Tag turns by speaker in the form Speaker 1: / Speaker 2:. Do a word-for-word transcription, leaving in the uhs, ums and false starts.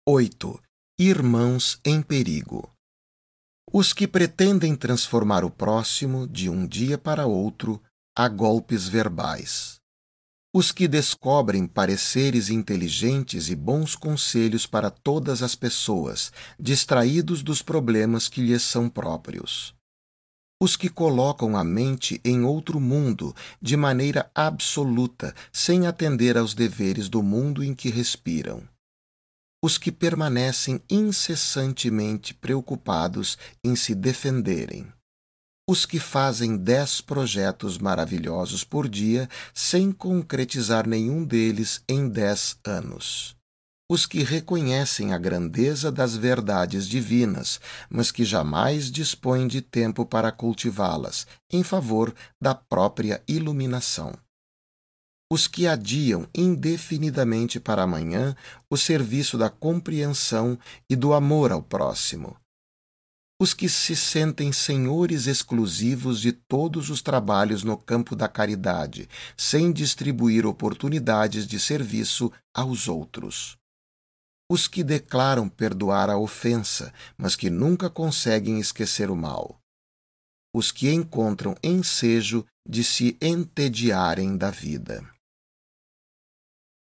Speaker 1: oito. Irmãos em perigo. Os que pretendem transformar o próximo de um dia para outro a golpes verbais. Os que descobrem pareceres inteligentes e bons conselhos para todas as pessoas, distraídos dos problemas que lhes são próprios. Os que colocam a mente em outro mundo de maneira absoluta, sem atender aos deveres do mundo em que respiram. Os que permanecem incessantemente preocupados em se defenderem. Os que fazem dez projetos maravilhosos por dia sem concretizar nenhum deles em dez anos. Os que reconhecem a grandeza das verdades divinas, mas que jamais dispõem de tempo para cultivá-las, em favor da própria iluminação. Os que adiam indefinidamente para amanhã o serviço da compreensão e do amor ao próximo. Os que se sentem senhores exclusivos de todos os trabalhos no campo da caridade, sem distribuir oportunidades de serviço aos outros. Os que declaram perdoar a ofensa, mas que nunca conseguem esquecer o mal. Os que encontram ensejo de se entediarem da vida.